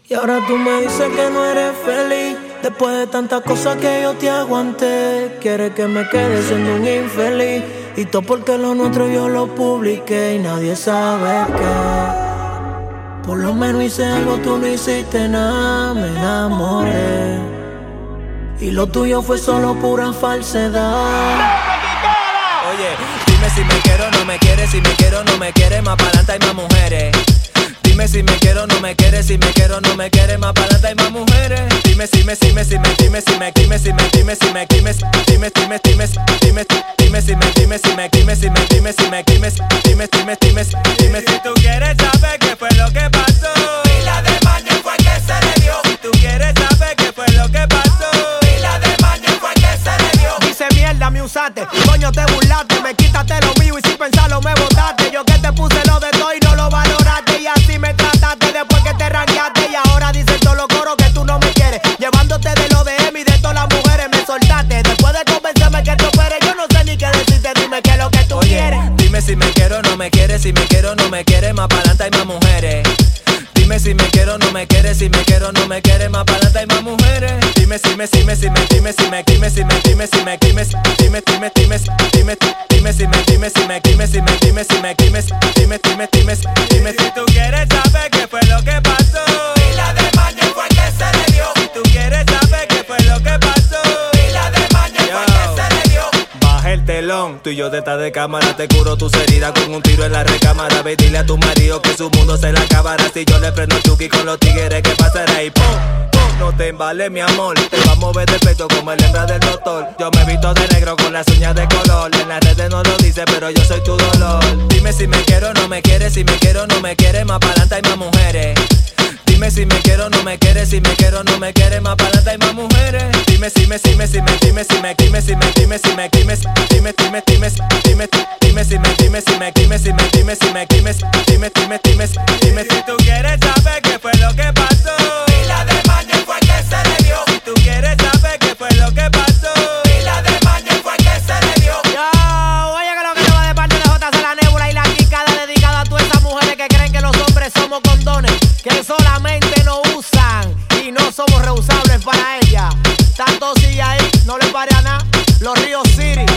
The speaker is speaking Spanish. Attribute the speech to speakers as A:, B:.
A: Y ahora tú me dices que no eres feliz. Después de tantas cosas que yo te aguanté, quieres que me quede siendo un infeliz. Y todo porque lo nuestro yo lo publiqué y nadie sabe qué. Por lo menos hice algo, tú no hiciste nada, me enamoré. Y lo tuyo fue solo pura falsedad.
B: Oye, dime si me quiero o no me quieres, si me quiero o no me quieres, más pa'lante hay más mujeres. Dime si me quiero o no me quieres, si me quiero o no me quieres, más pa'lante hay más mujeres. Dime si me quimes, si me quimes, si me quimes, si me quimes, dime si me quimes, si me quimes, si me quimes, si me quimes, si me quimes, dime si tú quieres saber qué fue lo que pasó. Pila de maña fue que se le dio. Si tú quieres saber qué fue lo que pasó. Pila de maña fue que se le dio.
C: Dice mierda, me usaste, coño te burlaste, me quitaste lo mío y sin pensarlo me botaste. Yo que te puse lo de todo y no lo valoraste y así me trataste después que te ranqueaste. Y ahora dicen todos los coros que tú no me quieres, llevándote de lo de Emi y de todas las mujeres me soltaste. Después de convencerme que tú eres, yo no sé ni qué decirte, dime qué es lo que tú quieres.
B: Dime si me quiero o no me quieres, si me quiero o no me quieres, más pa'lante hay más mujeres. Dime si me quiero o no me quieres, si me quiero o no me quieres, más pa'lante hay más mujeres. Dime si me quimes, si me quimes, si me quimes, si me quimes, dime si me quimes, si me quimes, si me quimes, si me quimes, dime si tú quieres saber qué fue lo que pasó. Pila de maña fue que se le dio. Si tú quieres saber qué fue lo que pasó. Pila de maña fue que se le dio. Baja el telón, tú y yo detrás de cámara, te curo tus heridas con un tiro en la recámara. Ve, dile a tu marido que su mundo se la acabará. Si yo le prendo chuki con los tigres, ¿qué pasará? Y pum, pum, no te embales mi amor, te va a mover de pecho como el hembra del doctor. Yo me visto de negro con las uñas de color. En las redes no lo dice, pero yo soy tu dolor. Dime si me quiero o no me quieres, si me quiero o no me quieres, más pa'lante hay más mujeres. Dime si me quiero o no me quieres, si me quiero o no me quieres, más pa'lante hay más mujeres. Dime si me quimes, si me quimes, si me quimes, si me quimes, dime si me quimes, si me quimes, dime si tú quieres saber qué fue lo que pasó. Pila de maña fue que se le dio. Si tú quieres saber qué fue lo que pasó. Pila de maña fue que se le dio.
C: Yo, oye que lo que no va de parte de JC La Nébula y la Quicada, dedicada a todas esas mujeres que creen que los hombres somos condones, que solamente nos usan y no somos reusables para ellas. Tanto sigue ahí, no le pare a nada. Los Ríos City,